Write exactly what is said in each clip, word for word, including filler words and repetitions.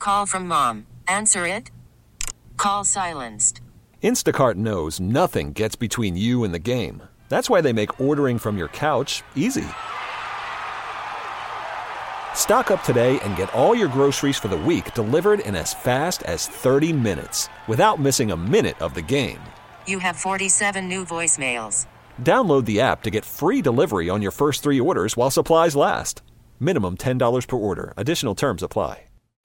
call from mom. Answer it. Call silenced. Instacart knows nothing gets between you and the game. That's why they make ordering from your couch easy. Stock up today and get all your groceries for the week delivered in as fast as thirty minutes without missing a minute of the game. You have forty-seven new voicemails. Download the app to get free delivery on your first three orders while supplies last. Minimum ten dollars per order. Additional terms apply.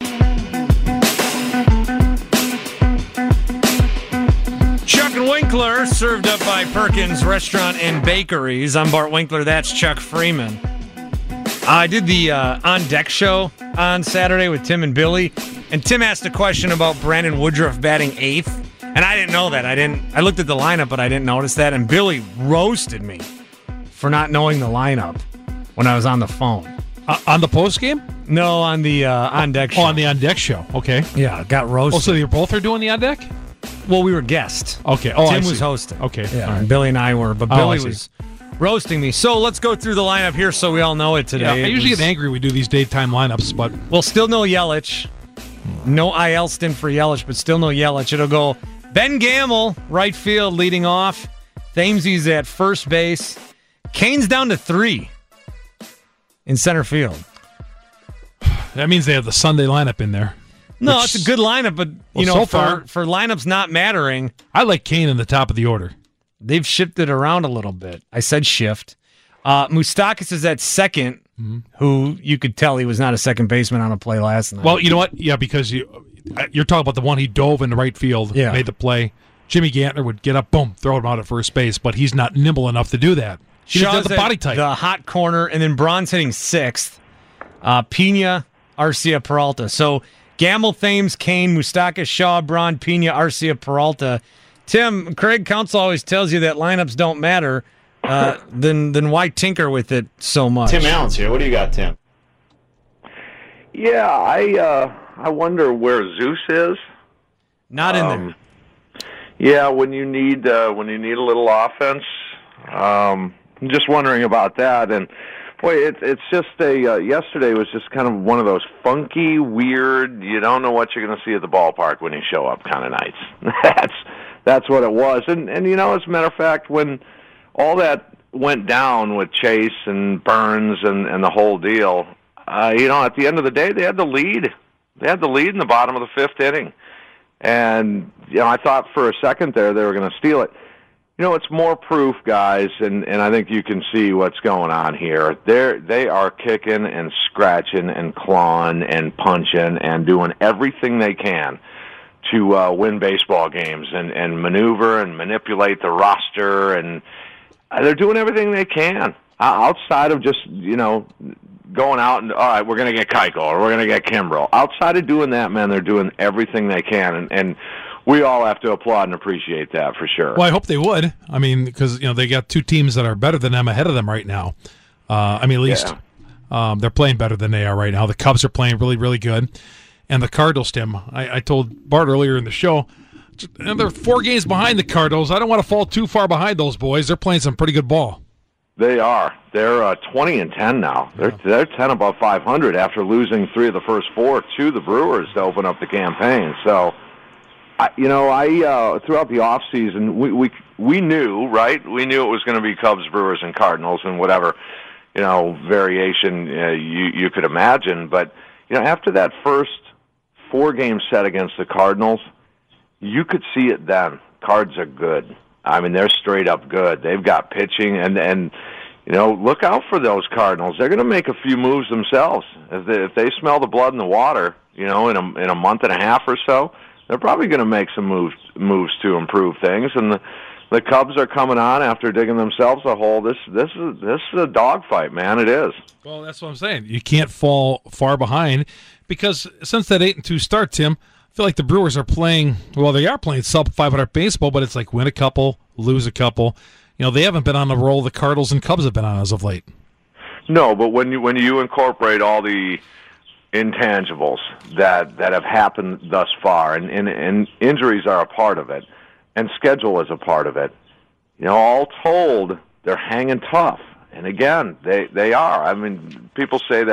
Chuck and Winkler, served up by Perkins Restaurant and Bakeries. I'm Bart Winkler. That's Chuck Freeman. I did the uh, On Deck show on Saturday with Tim and Billy, and Tim asked a question about Brandon Woodruff batting eighth, and I didn't know that. I didn't. I looked at the lineup, but I didn't notice that, and Billy roasted me for not knowing the lineup when I was on the phone. Uh, on the post game? No, on the uh, On Deck show. Oh, on the On Deck show. Okay. Yeah, got roasted. Oh, so you both are doing the On Deck? Well, we were guests. Okay. Oh, Tim I was see. hosting. Okay. Yeah, All right. and Billy and I were, but Oh, Billy I see. was roasting me. So let's go through the lineup here so we all know it today. Yeah, I It usually was- get angry when we do these daytime lineups, but Well, still no Yelich. No I L stint for Yelich, but still no Yelich. It'll go Ben Gamel, right field, leading off. Thamesy's at first base. Kane's down to three in center field. that means they have the Sunday lineup in there. No, Which- it's a good lineup, but you Well, know, so for, far- for lineups not mattering, I like Kane in the top of the order. they've shifted around a little bit. I said shift. Uh, Moustakas is at second, who you could tell he was not a second baseman on a play last night. Well, you know what? Yeah, because you, uh, you're talking about the one he dove into right field, Yeah. made the play. Jimmy Gantner would get up, boom, throw him out at first base, but he's not nimble enough to do that. He doesn't have Shaw's the at body type. the hot corner, and then Braun's hitting sixth. Uh, Pena, Arcia, Peralta. So Gamble, Thames, Kane, Moustakas, Shaw, Braun, Pena, Arcia, Peralta. Tim, Craig Counsell always tells you that lineups don't matter. Uh, then, then why tinker with it so much? Tim Allen's here. What do you got, Tim? Yeah, I uh, I wonder where Zeus is. Not in Um, Yeah, when you need uh, when you need a little offense, um, I'm just wondering about that. And boy, it's it's just a uh, yesterday was just kind of one of those funky, weird. You don't know what you're going to see at the ballpark when you show up kind of nights. that's that's what it was. And and you know, as a matter of fact, when all that went down with Chase and Burns and and the whole deal, uh, you know, at the end of the day, they had the lead. They had the lead in the bottom of the fifth inning. And, you know, I thought for a second there they were going to steal it. You know, it's more proof, guys, and, and I think you can see what's going on here. They're, they are kicking and scratching and clawing and punching and doing everything they can to uh, win baseball games and, and maneuver and manipulate the roster. And they're doing everything they can uh, outside of just, you know, going out and, all right, we're going to get Keuchel or we're going to get Kimbrel. Outside of doing that, man, they're doing everything they can, and, and we all have to applaud and appreciate that for sure. Well, I hope they would. I mean, because, you know, they got two teams that are better than them ahead of them right now. Uh, I mean, at least Yeah. um, they're playing better than they are right now. The Cubs are playing really, really good. And the Cardinals, Tim, I, I told Bart earlier in the show, and they're four games behind the Cardinals. I don't want to fall too far behind those boys. They're playing some pretty good ball. They are. They're uh, twenty and ten now. They're they're ten above five hundred after losing three of the first four to the Brewers to open up the campaign. So, I, you know, I uh, throughout the off season, we we we knew, right? We knew it was going to be Cubs, Brewers, and Cardinals, and whatever, you know, variation uh, you you could imagine. But you know, after that first four game set against the Cardinals, you could see it then. Cards are good. I mean, they're straight up good. They've got pitching, and and you know, look out for those Cardinals. They're going to make a few moves themselves. If they, if they smell the blood in the water, you know, in a in a month and a half or so, they're probably going to make some moves moves to improve things. And the the Cubs are coming on after digging themselves a hole. This this is this is a dogfight, man. It is. Well, that's what I'm saying. You can't fall far behind because since that eight and two start, Tim, I feel like the Brewers are playing, well, they are playing sub five hundred baseball, but it's like win a couple, lose a couple. You know, they haven't been on the roll the Cardinals and Cubs have been on as of late. No, but when you when you incorporate all the intangibles that that have happened thus far, and, and, and injuries are a part of it, and schedule is a part of it, you know, all told, they're hanging tough. And again, they, they are. I mean, people say that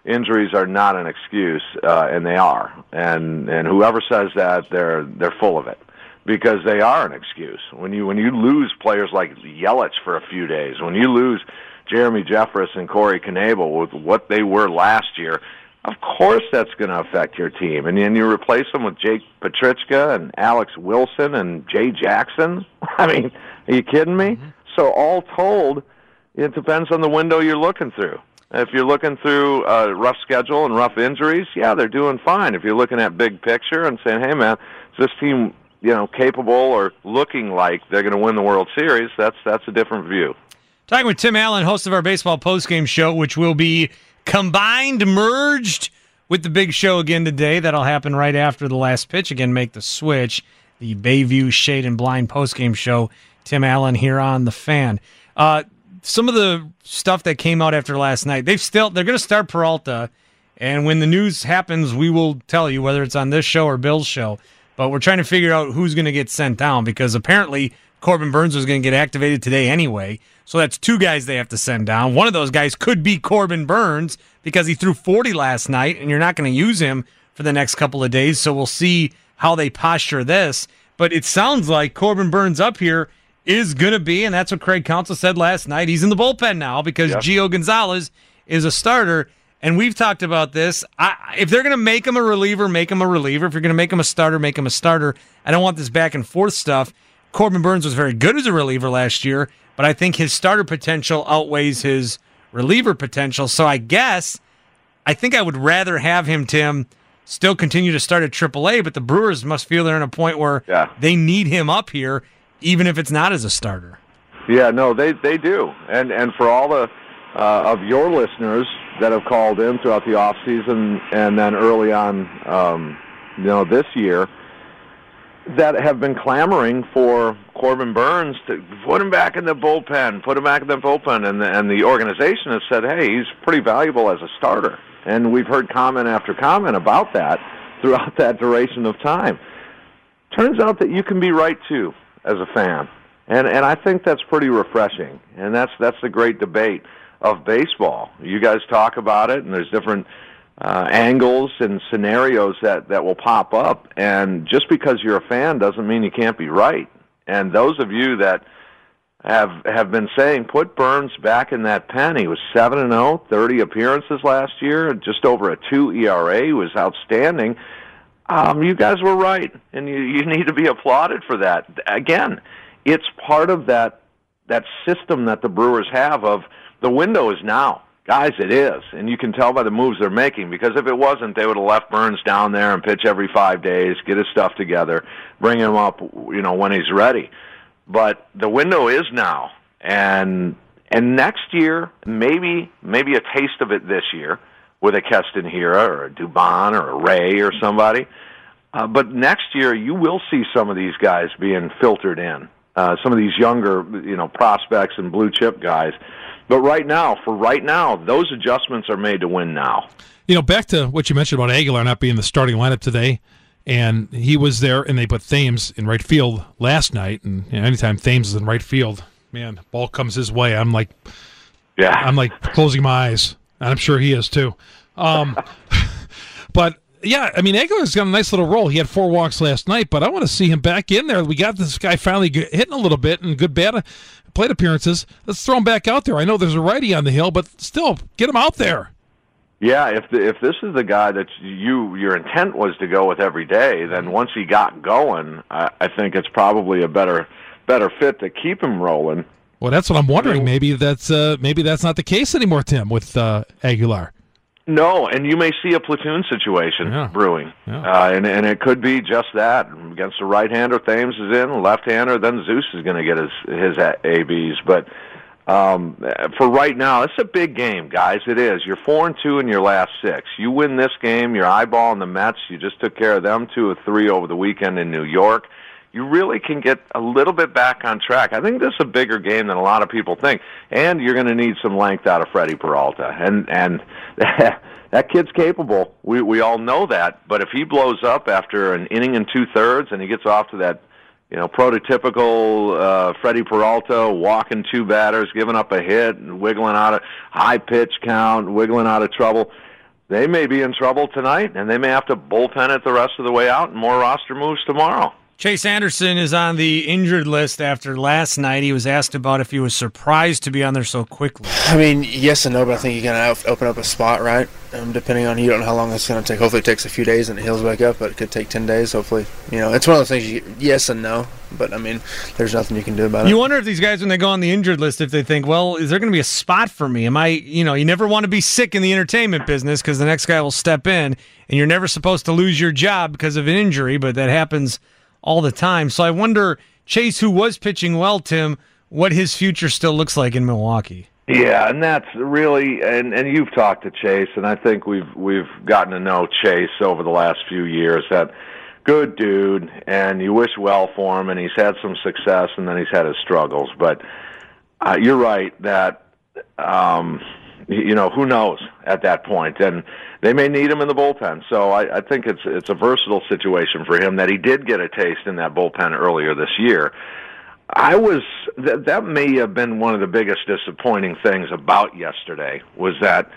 injuries are not an excuse, uh, and they are. And and whoever says that, they're they're full of it, because they are an excuse. When you when you lose players like Yelich for a few days, when you lose Jeremy Jeffress and Corey Knebel with what they were last year, of course that's going to affect your team. And then you replace them with Jake Petrichka and Alex Wilson and Jay Jackson. I mean, are you kidding me? Mm-hmm. So all told, it depends on the window you're looking through. If you're looking through a rough schedule and rough injuries, yeah, they're doing fine. If you're looking at big picture and saying, hey, man, is this team, you know, capable or looking like they're going to win the World Series, that's that's a different view. Talking with Tim Allen, host of our baseball postgame show, which will be combined, merged with the big show again today. That'll happen right after the last pitch. Again, make the switch. The Bayview Shade and Blind postgame show. Tim Allen here on The Fan. Uh, some of the stuff that came out after last night, they've still they're going to start Peralta, and when the news happens, we will tell you whether it's on this show or Bill's show. But we're trying to figure out who's going to get sent down, because apparently Corbin Burns was going to get activated today anyway. So that's two guys they have to send down. One of those guys could be Corbin Burns, because he threw forty last night, and you're not going to use him for the next couple of days. So we'll see how they posture this. But it sounds like Corbin Burns up here is going to be, and that's what Craig Counsell said last night, he's in the bullpen now because yep. Gio Gonzalez is a starter. And we've talked about this. I, if they're going to make him a reliever, make him a reliever. If you're going to make him a starter, make him a starter. I don't want this back and forth stuff. Corbin Burns was very good as a reliever last year, but I think his starter potential outweighs his reliever potential. So I guess I think I would rather have him, Tim, still continue to start at triple A, but the Brewers must feel they're in a point where yeah. they need him up here, even if it's not as a starter. Yeah, no, they they do. And and for all the uh, of your listeners that have called in throughout the off season and then early on, um, you know, this year, that have been clamoring for Corbin Burns to put him back in the bullpen, put him back in the bullpen, and the, and the organization has said, hey, he's pretty valuable as a starter. And we've heard comment after comment about that throughout that duration of time. Turns out that you can be right, too, as a fan. And and I think that's pretty refreshing. And that's that's the great debate of baseball. You guys talk about it, and there's different uh, angles and scenarios that, that will pop up. And just because you're a fan doesn't mean you can't be right. And those of you that have have been saying, put Burns back in that pen. He was seven and oh, thirty appearances last year, just over a two E R A. He was outstanding. Um, you guys were right, and you, you need to be applauded for that. Again, it's part of that that system that the Brewers have of the window is now. Guys, it is, and you can tell by the moves they're making, because if it wasn't, they would have left Burns down there and pitch every five days, get his stuff together, bring him up, you know, when he's ready. But the window is now, and and next year, maybe maybe a taste of it this year with a Keston Hiura or a Dubon or a Ray or somebody. Uh, but next year, you will see some of these guys being filtered in, uh, some of these younger, you know, prospects and blue chip guys. But right now, for right now, those adjustments are made to win now. You know, back to what you mentioned about Aguilar not being the starting lineup today, and he was there, and they put Thames in right field last night. And you know, anytime Thames is in right field, man, ball comes his way. I'm like, yeah, I'm like closing my eyes. And I'm sure he is too. Um, but yeah, I mean, Aguilar's got a nice little role. He had four walks last night, but I want to see him back in there. We got this guy finally hitting a little bit and good bad plate appearances. Let's throw him back out there. I know there's a righty on the hill, but still, get him out there. Yeah, if the, if this is the guy that you your intent was to go with every day, then once he got going, I, I think it's probably a better better fit to keep him rolling. Well, that's what I'm wondering. Maybe that's uh, maybe that's not the case anymore, Tim, with uh, Aguilar. No, and you may see a platoon situation yeah. brewing, yeah. uh, and and it could be just that. Against a right-hander, Thames is in. Left-hander, then Zeus is going to get his his A Bs. But um, for right now, it's a big game, guys. It is. You're four and two in your last six. You win this game, you're eyeballing the Mets. You just took care of them two or three over the weekend in New York. You really can get a little bit back on track. I think this is a bigger game than a lot of people think, and you're going to need some length out of Freddie Peralta, and and that kid's capable. We we all know that, but if he blows up after an inning and two thirds, and he gets off to that, you know, prototypical uh, Freddie Peralta walking two batters, giving up a hit, and wiggling out of high pitch count, wiggling out of trouble. they may be in trouble tonight, and they may have to bullpen it the rest of the way out, and more roster moves tomorrow. Chase Anderson is on the injured list after last night. He was asked about if he was surprised to be on there so quickly. I mean, yes and no, but I think you're going to open up a spot, right? Um, depending on, you don't know how long it's going to take. Hopefully it takes a few days and it heals back up, but it could take ten days, hopefully. You know, it's one of those things, you, yes and no, but, I mean, there's nothing you can do about it. You wonder if these guys, when they go on the injured list, if they think, well, is there going to be a spot for me? Am I, you know, you never want to be sick in the entertainment business because the next guy will step in, and you're never supposed to lose your job because of an injury, but that happens all the time. So I wonder, Chase, who was pitching well, Tim, what his future still looks like in Milwaukee. Yeah, and that's really, and, and you've talked to Chase, and I think we've we've gotten to know Chase over the last few years. That good dude, and you wish well for him, and he's had some success, and then he's had his struggles. But uh, you're right that, um, you know, who knows at that point, and they may need him in the bullpen. So I, I think it's it's a versatile situation for him that he did get a taste in that bullpen earlier this year. I was that that may have been one of the biggest disappointing things about yesterday, was that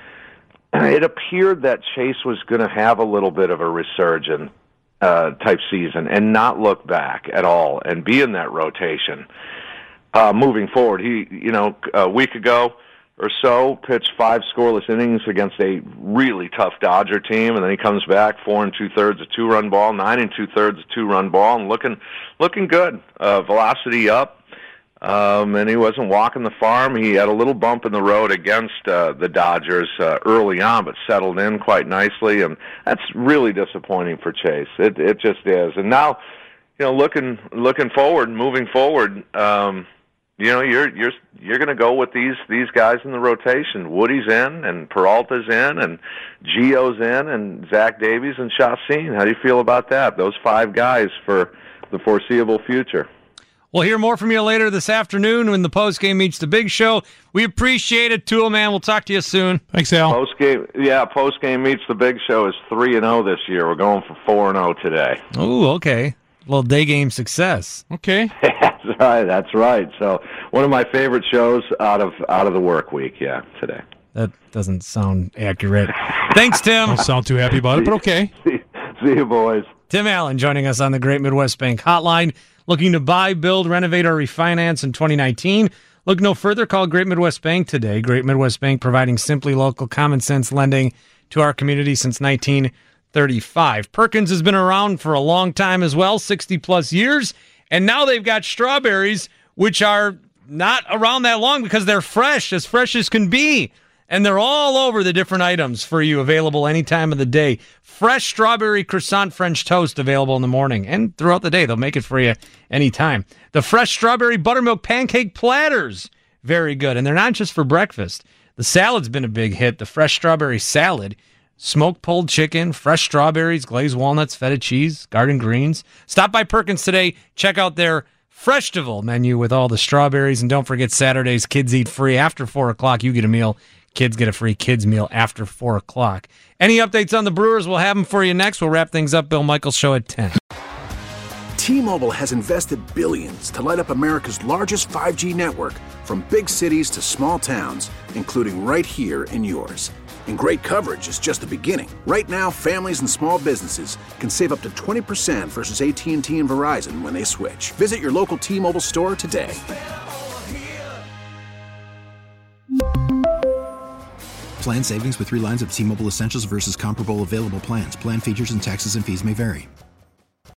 it appeared that Chase was going to have a little bit of a resurgent uh, type season and not look back at all and be in that rotation uh, moving forward. He, you know, a week ago or so, pitched five scoreless innings against a really tough Dodger team, and then he comes back four and two thirds, a two-run ball, nine and two thirds, a two-run ball, and looking looking good. Uh, velocity up, um, and he wasn't walking the farm. He had a little bump in the road against uh, the Dodgers uh, early on, but settled in quite nicely, and that's really disappointing for Chase. It it just is. And now, you know, looking looking forward, moving forward. Um, You know, you're you're you're going to go with these these guys in the rotation. Woody's in, and Peralta's in, and Gio's in, and Zach Davies and Chacin. How do you feel about that? Those five guys for the foreseeable future. We'll hear more from you later this afternoon when the postgame meets the big show. We appreciate it, Tool Man. We'll talk to you soon. Thanks, Al. Postgame, yeah, postgame meets the big show is three and zero this year. We're going for four and zero today. Oh, okay. A little day game success. Okay. That's right. That's right. So one of my favorite shows out of out of the work week. Yeah, today. That doesn't sound accurate. Thanks, Tim. Don't sound too happy about it, but okay. See, see you, boys. Tim Allen joining us on the Great Midwest Bank Hotline. Looking to buy, build, renovate, or refinance in twenty nineteen? Look no further. Call Great Midwest Bank today. Great Midwest Bank, providing simply local, common sense lending to our community since nineteen thirty-five. Perkins has been around for a long time as well, sixty plus years, and now they've got strawberries, which are not around that long because they're fresh, as fresh as can be, and they're all over the different items for you, available any time of the day. Fresh strawberry croissant French toast available in the morning and throughout the day. They'll make it for you anytime. The fresh strawberry buttermilk pancake platters, very good, and they're not just for breakfast. The salad's been a big hit. The fresh strawberry salad, smoked pulled chicken, fresh strawberries, glazed walnuts, feta cheese, garden greens. Stop by Perkins today. Check out their Freshtival menu with all the strawberries. And don't forget Saturdays, kids eat free. After four o'clock, you get a meal. Kids get a free kids meal after four o'clock. Any updates on the Brewers, we'll have them for you next. We'll wrap things up. Bill Michaels Show at ten. T-Mobile has invested billions to light up America's largest five G network, from big cities to small towns, including right here in yours. And great coverage is just the beginning. Right now, families and small businesses can save up to twenty percent versus A T and T and Verizon when they switch. Visit your local T-Mobile store today. Plan savings with three lines of T-Mobile Essentials versus comparable available plans. Plan features and taxes and fees may vary.